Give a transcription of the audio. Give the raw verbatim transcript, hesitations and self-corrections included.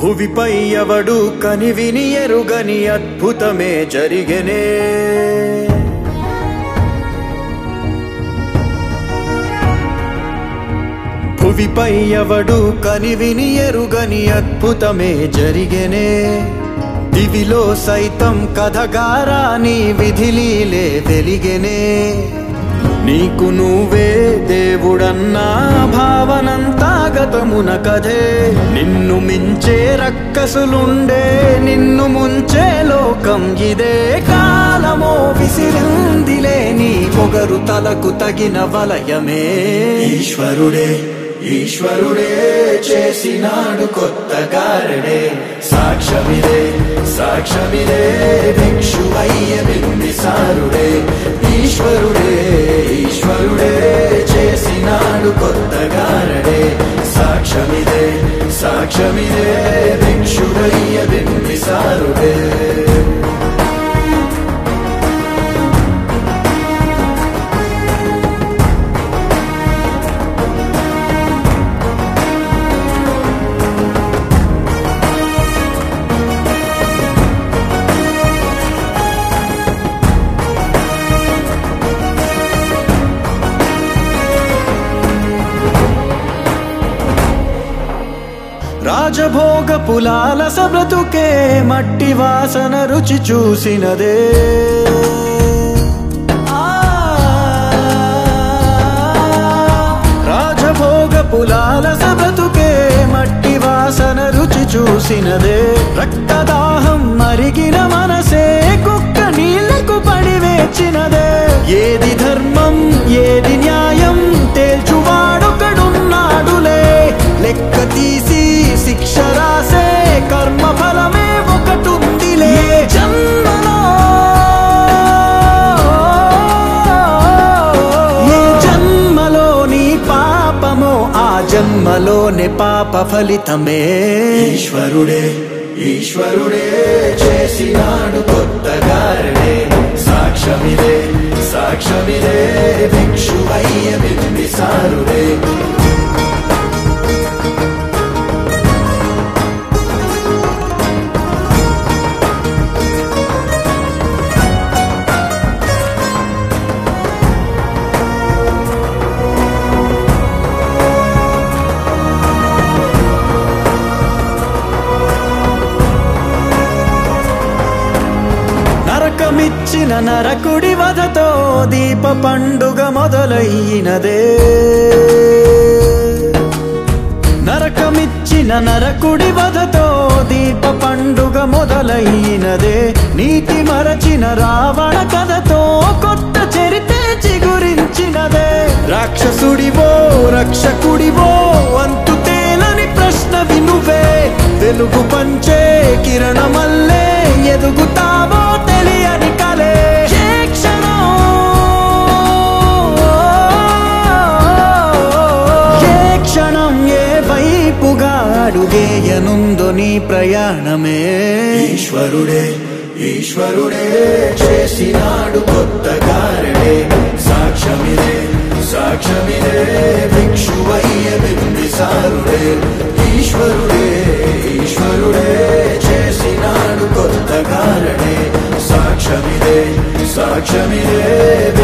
భువిపై ఎవడు కనివిని ఎరుగని అద్భుతమే జరిగెనే. భువిపై ఎవడు కనివిని ఎరుగని అద్భుతమే జరిగెనే. దివిలో సైతం కథగారా నీ విధిలీలే వెలిగెనే. నీకు నువ్వే దేవుడన్నా భావనంతా గతమున కథే. నిన్ను మించే రక్కసులుండే నిన్ను ముంచే లోకం ఇదే. కాలమో విసిరిందిలే నీ పొగరు తలకు తగిన వలయమే. ఈశ్వరుడే ఈశ్వరుడే చేసినాడు కొత్త గారడే. సాక్ష్యమిదే సాక్ష్యమిదే భిక్షువయ్య బింబిసారుడే. ఈశ్వరుడే ఈశ్వరుడే చేసినాడు కొత్త గారడే. సాక్ష్యమిదే సాక్ష్యమిదే భిక్షువయ్య బింబిసారుడే. రాజభోగ పులాల సబ్రతుకే మట్టి వాసన రుచి చూసినదే. రాజభోగ పులాల సబ్రతుకే మట్టి వాసన రుచి చూసినదే. రక్తదాహం మరిగిన మనసే కుక్క నీళ్లకు పడి వేచినదే. ఏది ధర్మం ఏది న్యాయం తేల్చువాడొకడున్నాడులే. లెక్క తీసి శిక్ష రాసే కర్మ ఫలమే ఒకటుందిలే. జన్మలో ఏ జన్మలోని పాపమో ఆ జన్మలోని పాప ఫలితమే. ఈశ్వరుడే ఈశ్వరుడే చేసినాడు కొత్త గారడే. సాక్ష్యమిదే సాక్ష్యమిదే భిక్షువయ్య బింబిసారుడే. నరకమిచ్చిన నరకుడి వధతో దీప పండుగ మొదలయ్యినదే. నరకమిచ్చిన నరకుడి వధతో దీప పండుగ మొదలయ్యినదే. నీతి మరచిన రావణ కథతో కొత్త చరిత్ర చిగురించినదే. రాక్షసుడివో రక్షకుడివో అంతు తేలని ప్రశ్న వినువే. వెలుగు పంచే కిరణమల్లే ఎదుగుతావో తెలియని కలే. ఏ క్షణం ఏ క్షణం ఏ వైపుగా అడుగేయనుందో నీ ప్రయాణమే. ఈశ్వరుడే ఈశ్వరుడే చేసినాడు కొత్త గారడే. సాక్ష్యమిదే సాక్ష్యమిదే భిక్షువయ్య బింబిసారుడే. ఈశ్వరుడే ఈశ్వరుడే చేసినాడు కొత్త గారడే. సాక్ష్యమిదే సాక్ష్యమిదే